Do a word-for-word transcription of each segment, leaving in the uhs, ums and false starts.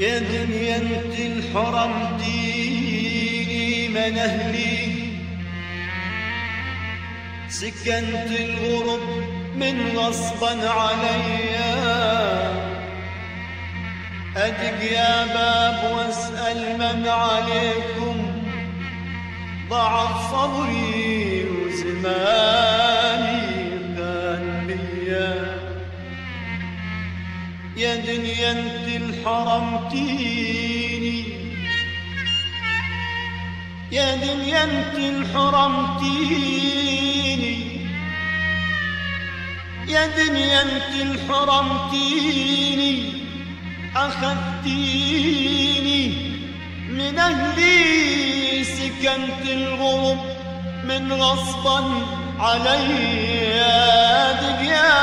يا دنيا انت الحرم ديني من اهلي، سكنت الغرب من غصبا عليا، ادق يا باب واسأل من عليكم، ضاعت صبري وزماني كان بيا. يا دنيا انت الحرمتيني، يا دنيا انت الحرمتيني، يا دنيا انت الحرمتيني، أخذتيني من أهلي، سكنت الغرب من غصبا علي. أدق يا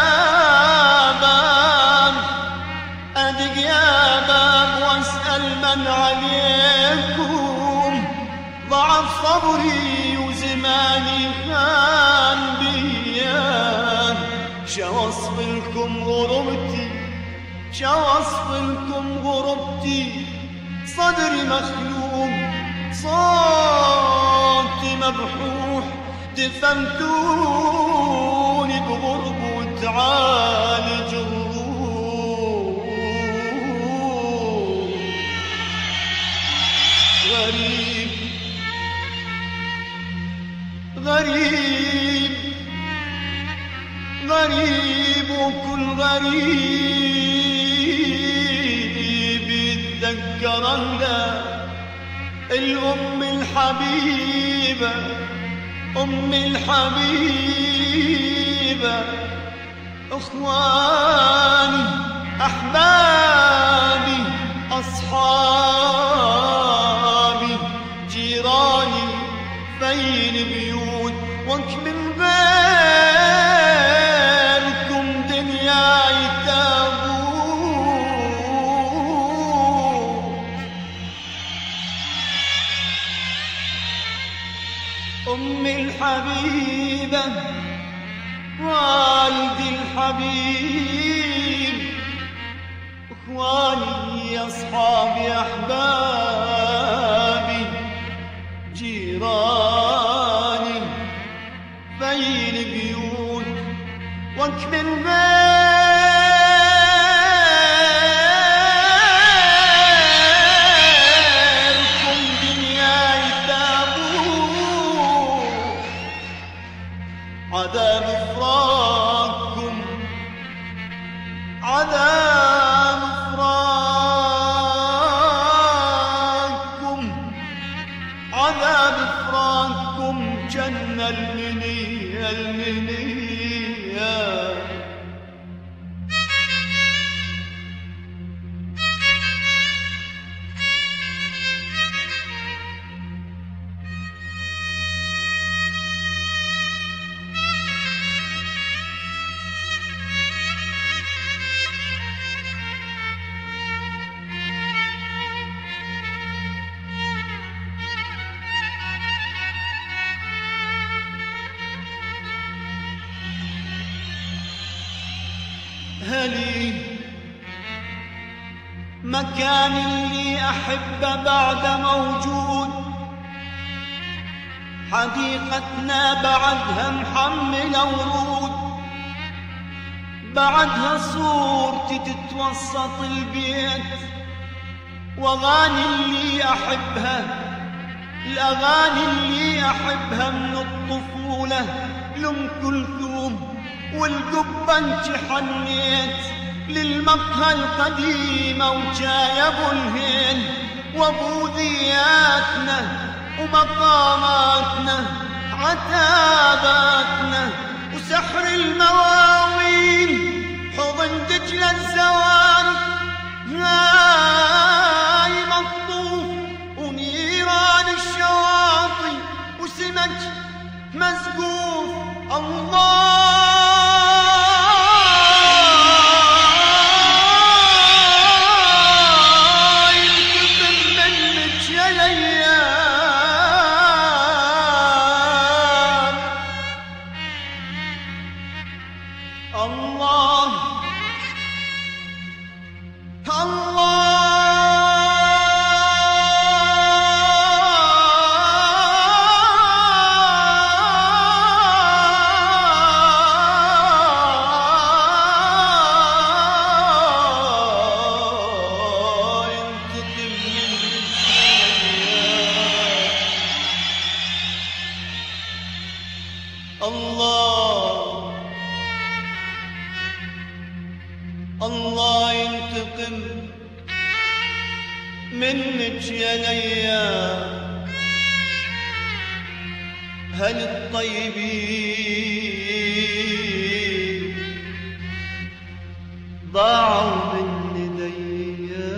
باب، أدق يا باب واسأل من عليكم، ضعف صبري وزماني خان بيا. شو وصف لكم غربتي، شو وصف لكم غربتي، صدري مخلوم صوتي مبحوح، دفنتوني بغرب وتعالج الروح. غريب غريب غريب وكل غريب يتذكرنا الأم الحبيبة، أم الحبيبة. إخواني أحبابي أصحابي جيراني فين بيوت وك من غيركم دنياي تابوت. أمي الحبيبة والدي الحبيب، إخواني أصحابي أحبابي جيراني بين بيوت وكمل غيركم دنياي تابوت. عذاب فراقكم، عذاب فراقكم، عذاب فراقكم جنة المنية المنية. هلي مكان اللي أحبه بعد موجود، حديقتنا بعدها محملة ورود، بعدها صورتي تتوسط البيت، وأغاني اللي أحبها، الأغاني اللي أحبها من الطفولة لأم كلثوم. والقبة انت حنيت للمقهى القديمة وجاي ابو الهين وابوذياتنا ومقاماتنا عتاباتنا وسحر المواويل، حضن دجلة الزوارق هاي مطوف ونيران الشواطئ وسمك مسقوف. الله الله الله الله الله ينتقم منك يا ليا هل الطيبين ضاعوا من نديا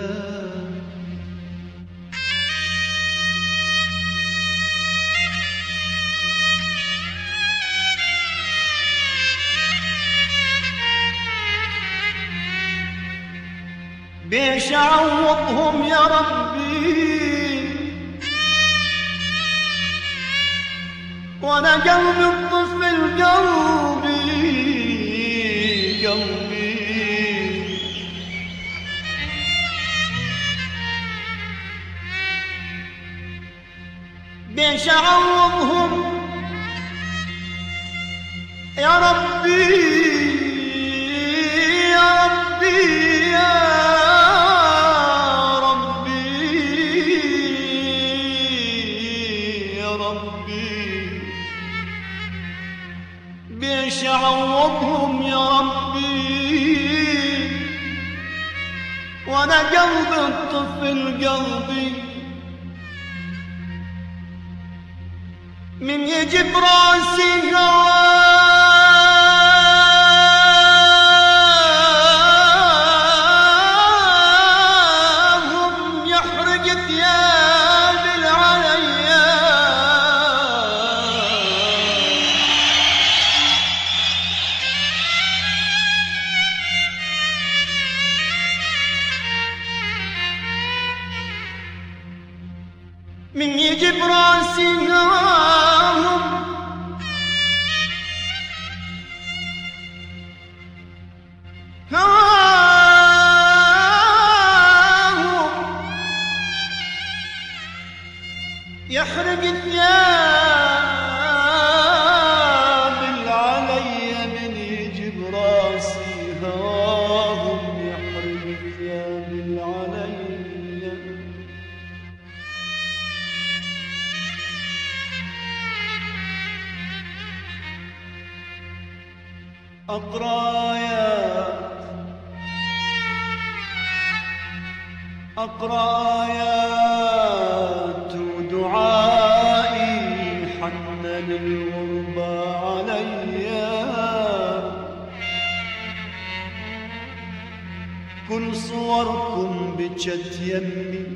بيش اعوضهم يا ربي وانا قلبي الطفل قلبي قلبي بيش اعوضهم يا ربي يا ربي بيش اعوضهم يا ربي وانا قلبي الطفل قلبي من يجيب راسي هواهم يحرق ثياب العليا من يجيب راسي هواهم هواهم يحرق الثياب العليا من يجيب راسي هواهم يحرق الثياب العليا أقرايات أقرايات ودعائي حنن الغربة عليا كل صوركم بجت يمي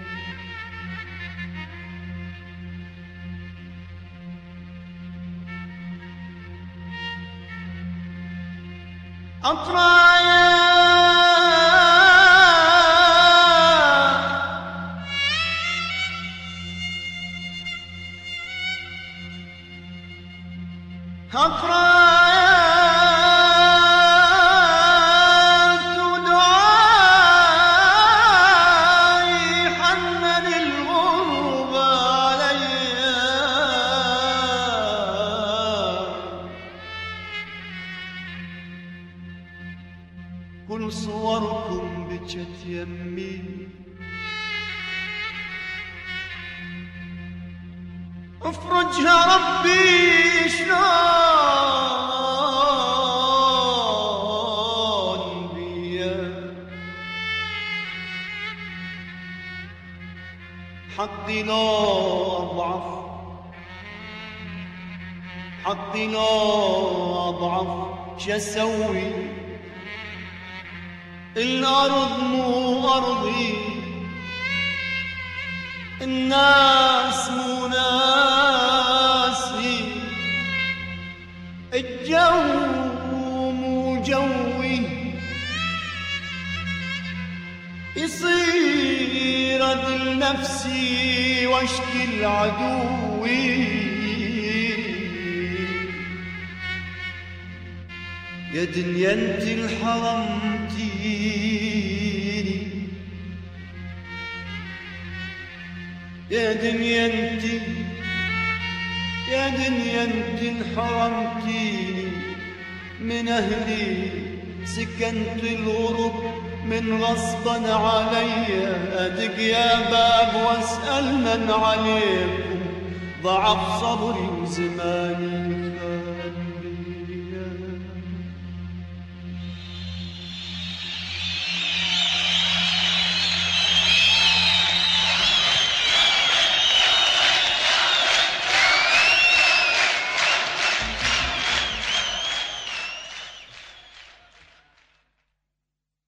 أقرايات أقرايات ودعائي حنن الغربة عليا كل صوركم بجت يمي افرجها ربي شلون بيا حقي لو اضعف حقي لو اضعف شسوي الأرض مو أرضي الناس مو ناسي الجو مو جوي يصير أذل نفسي واشكي العدوي يا دنيا انت الحرمتيني يا دنيا انت يا دنيا انت الحرمتيني من اهلي سكنت الغرب من غصبا علي ادق يا باب واسال من عليكم ضعف صبري وزماني